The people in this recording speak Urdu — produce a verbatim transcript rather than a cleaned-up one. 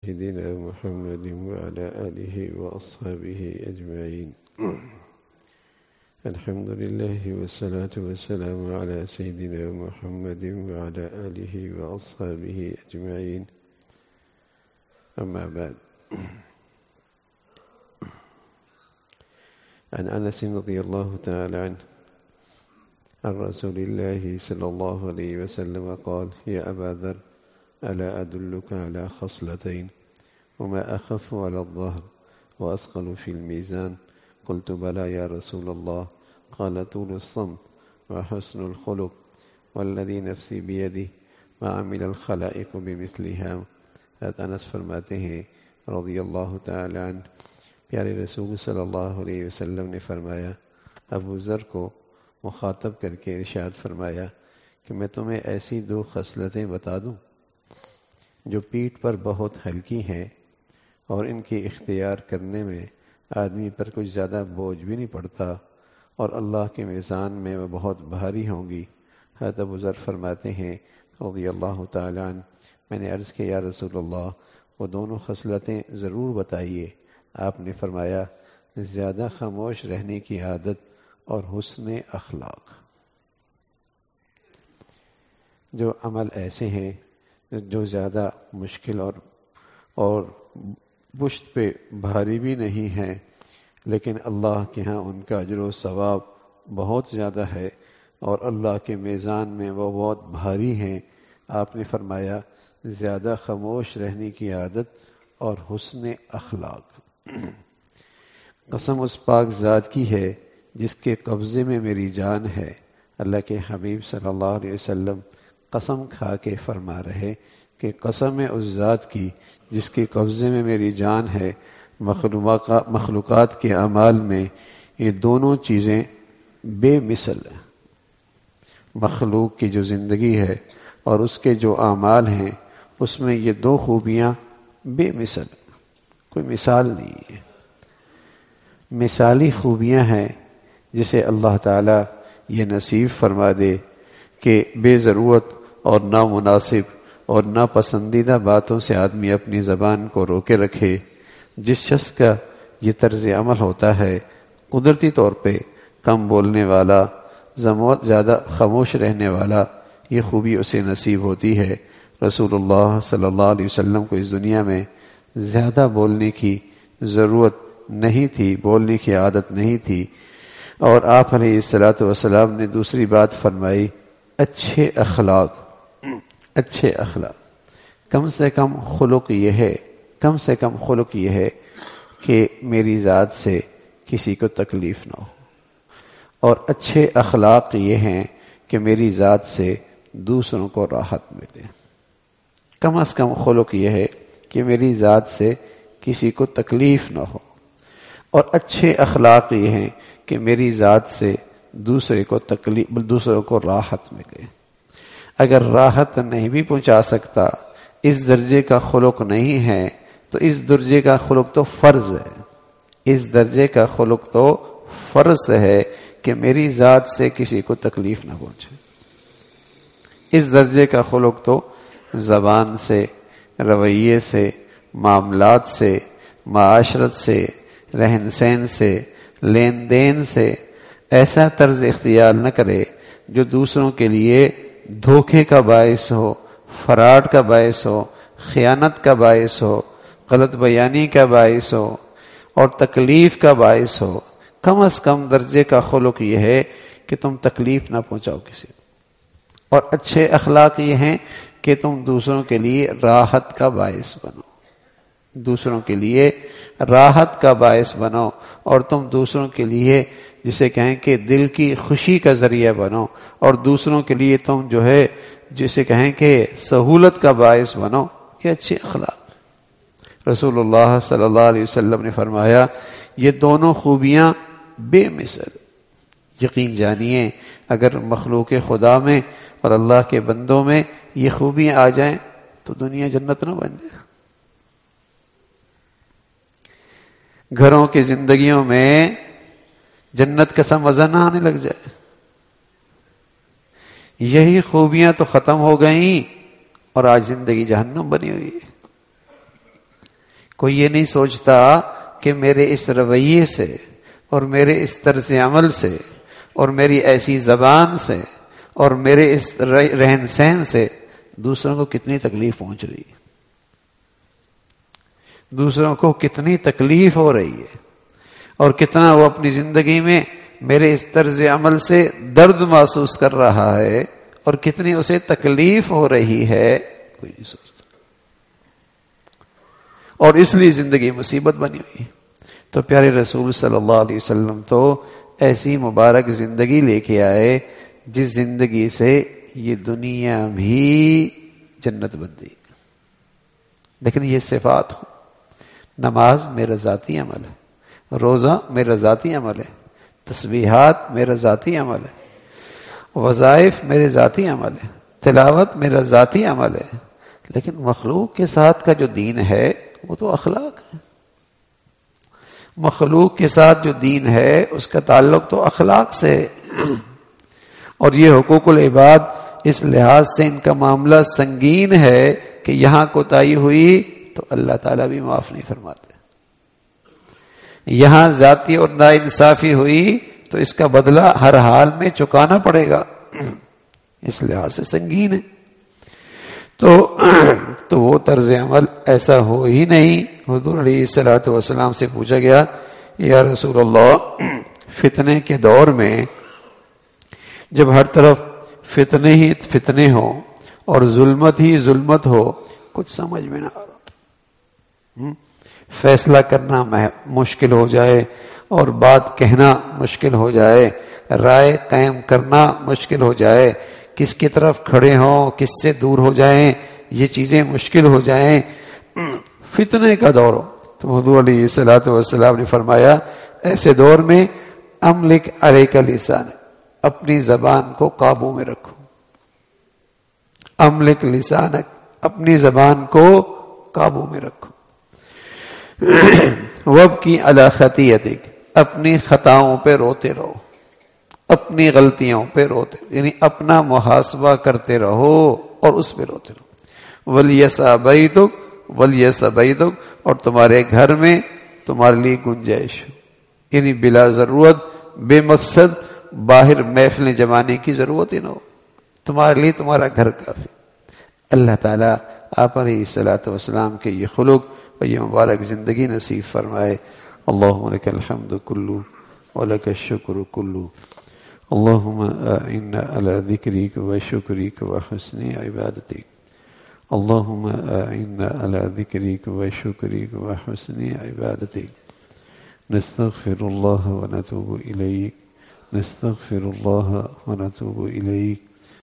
سيدنا محمد وعلى آله وأصحابه أجمعين. الحمد لله والصلاة والسلام على سيدنا محمد وعلى آله وأصحابه أجمعين. أما بعد، عن أنس رضي الله تعالى عنه عن رسول الله صلى الله عليه وسلم قال: يا أبا ذر، ألا أدلك على خصلتين وما أخف على الظهر وأثقل في الميزان؟ قلت: بلى يا رسول الله. قال: طول الصمت وحسن الخلق والذي نفسي بيده ما عمل الخلائق بمثلها. حضرت انس فرماتے ہیں رضی اللہ تعالی عنہ، پیارے رسول صلی اللہ علیہ وسلم نے فرمایا، ابو ذر کو مخاطب کر کے ارشاد فرمایا کہ میں تمہیں ایسی دو خصلتیں بتا دوں جو پیٹھ پر بہت ہلکی ہیں اور ان کی اختیار کرنے میں آدمی پر کچھ زیادہ بوجھ بھی نہیں پڑتا اور اللہ کے میزان میں وہ بہت بھاری ہوں گی۔ حضرت ابو ذر فرماتے ہیں رضی اللہ تعالی عنہ، میں نے عرض کیا، یا رسول اللہ، وہ دونوں خصلتیں ضرور بتائیے۔ آپ نے فرمایا، زیادہ خاموش رہنے کی عادت اور حسن اخلاق۔ جو عمل ایسے ہیں جو زیادہ مشکل اور اور پشت پہ بھاری بھی نہیں ہیں، لیکن اللہ کے ہاں ان کا اجر و ثواب بہت زیادہ ہے اور اللہ کے میزان میں وہ بہت بھاری ہیں۔ آپ نے فرمایا، زیادہ خاموش رہنے کی عادت اور حسن اخلاق۔ قسم اس پاک ذات کی ہے جس کے قبضے میں میری جان ہے۔ اللہ کے حبیب صلی اللہ علیہ وسلم قسم کھا کے فرما رہے کہ قسم ہے اس ذات کی جس کے قبضے میں میری جان ہے، مخلوقات کے اعمال میں یہ دونوں چیزیں بے مثل ہیں۔ مخلوق کی جو زندگی ہے اور اس کے جو اعمال ہیں، اس میں یہ دو خوبیاں بے مثل، کوئی مثال نہیں ہے۔ مثالی خوبیاں ہیں جسے اللہ تعالیٰ یہ نصیب فرما دے کہ بے ضرورت اور نامناسب اور ناپسندیدہ باتوں سے آدمی اپنی زبان کو روکے رکھے۔ جس شخص کا یہ طرز عمل ہوتا ہے، قدرتی طور پہ کم بولنے والا، زیادہ خاموش رہنے والا، یہ خوبی اسے نصیب ہوتی ہے۔ رسول اللہ صلی اللہ علیہ وسلم کو اس دنیا میں زیادہ بولنے کی ضرورت نہیں تھی، بولنے کی عادت نہیں تھی، اور آپ علیہ الصلوۃ والسلام نے دوسری بات فرمائی، اچھے اخلاق۔ اچھے اخلاق، کم سے کم خلق یہ ہے کم سے کم خلق یہ ہے کہ میری ذات سے کسی کو تکلیف نہ ہو، اور اچھے اخلاق یہ ہیں کہ میری ذات سے دوسروں کو راحت ملے۔ کم از کم خلق یہ ہے کہ میری ذات سے کسی کو تکلیف نہ ہو، اور اچھے اخلاق یہ ہیں کہ میری ذات سے دوسرے کو تکلیف دوسروں کو راحت ملے۔ اگر راحت نہیں بھی پہنچا سکتا، اس درجے کا خلق نہیں ہے، تو اس درجے کا خلق تو فرض ہے اس درجے کا خلق تو فرض ہے کہ میری ذات سے کسی کو تکلیف نہ پہنچے۔ اس درجے کا خلق تو زبان سے، رویے سے، معاملات سے، معاشرت سے، رہن سہن سے، لین دین سے ایسا طرز اختیار نہ کرے جو دوسروں کے لیے دھوکے کا باعث ہو، فراڈ کا باعث ہو، خیانت کا باعث ہو، غلط بیانی کا باعث ہو اور تکلیف کا باعث ہو۔ کم از کم درجے کا خلق یہ ہے کہ تم تکلیف نہ پہنچاؤ کسی کو، اور اچھے اخلاق یہ ہیں کہ تم دوسروں کے لیے راحت کا باعث بنو دوسروں کے لیے راحت کا باعث بنو اور تم دوسروں کے لیے جسے کہیں کہ دل کی خوشی کا ذریعہ بنو، اور دوسروں کے لیے تم جو ہے جسے کہیں کہ سہولت کا باعث بنو۔ یہ اچھے اخلاق۔ رسول اللہ صلی اللہ علیہ وسلم نے فرمایا، یہ دونوں خوبیاں بے مثل۔ یقین جانیے، اگر مخلوق خدا میں اور اللہ کے بندوں میں یہ خوبیاں آ جائیں تو دنیا جنت نہ بن جائے۔ گھروں کی زندگیوں میں جنت کا سا مزہ نہ آنے لگ جائے۔ یہی خوبیاں تو ختم ہو گئیں اور آج زندگی جہنم بنی ہوئی ہے۔ کوئی یہ نہیں سوچتا کہ میرے اس رویے سے اور میرے اس طرز عمل سے اور میری ایسی زبان سے اور میرے اس رہن سہن سے دوسروں کو کتنی تکلیف پہنچ رہی ہے، دوسروں کو کتنی تکلیف ہو رہی ہے، اور کتنا وہ اپنی زندگی میں میرے اس طرز عمل سے درد محسوس کر رہا ہے اور کتنی اسے تکلیف ہو رہی ہے، کوئی نہیں سوچتا، اور اس لیے زندگی مصیبت بنی ہوئی۔ تو پیارے رسول صلی اللہ علیہ وسلم تو ایسی مبارک زندگی لے کے آئے جس زندگی سے یہ دنیا بھی جنت بندی۔ لیکن یہ صفات ہو، نماز میرا ذاتی عمل ہے، روزہ میرا ذاتی عمل ہے، تسبیحات میرا ذاتی عمل ہے، وظائف میرے ذاتی عمل ہے، تلاوت میرا ذاتی عمل ہے، لیکن مخلوق کے ساتھ کا جو دین ہے وہ تو اخلاق ہے۔ مخلوق کے ساتھ جو دین ہے اس کا تعلق تو اخلاق سے ہے، اور یہ حقوق العباد اس لحاظ سے ان کا معاملہ سنگین ہے کہ یہاں کوتاہی ہوئی تو اللہ تعالیٰ بھی معاف نہیں فرماتے، یہاں ذاتی اور ناانصافی ہوئی تو اس کا بدلہ ہر حال میں چکانا پڑے گا، اس لحاظ سے سنگین ہے۔ تو تو وہ طرز عمل ایسا ہو ہی نہیں۔ حضور علیہ الصلوۃ والسلام سے پوچھا گیا، یا رسول اللہ، فتنے کے دور میں جب ہر طرف فتنے ہی فتنے ہوں اور ظلمت ہی ظلمت ہو، کچھ سمجھ میں نہ آ رہا، فیصلہ کرنا مشکل ہو جائے اور بات کہنا مشکل ہو جائے، رائے قائم کرنا مشکل ہو جائے، کس کی طرف کھڑے ہوں کس سے دور ہو جائیں، یہ چیزیں مشکل ہو جائیں، فتنے کا دور ہو، تو حضور علیہ الصلوۃ والسلام نے فرمایا ایسے دور میں املک علیک لسان، اپنی زبان کو قابو میں رکھو، املک لسانک، اپنی زبان کو قابو میں رکھو، وابکی علی خطیئتک، اپنی خطاؤں پہ روتے رہو، اپنی غلطیوں پہ روتے، یعنی اپنا محاسبہ کرتے رہو اور اس پہ روتے رہو، ولیسع بیتک ولیسع بیتک، اور تمہارے گھر میں تمہارے لیے گنجائش ہو، یعنی بلا ضرورت بے مقصد باہر محفلیں جمانے کی ضرورت ہی نہ ہو، تمہارے لیے تمہارا گھر کافی۔ اللہ تعالیٰ آپ علیہ الصلوۃ والسلام کے یہ خلق اور یہ مبارک زندگی نصیب فرمائے۔ اللہم لک الحمد کلو ولک الشکر کلو، اللہم اعنا علی ذکرک و شکرک و حسن عبادتک، اللہم اعنا علی ذکرک و شکرک و حسن عبادتک، نستغفر اللہ و نتوب الیک، نستغفر اللہ و نتوب الیک،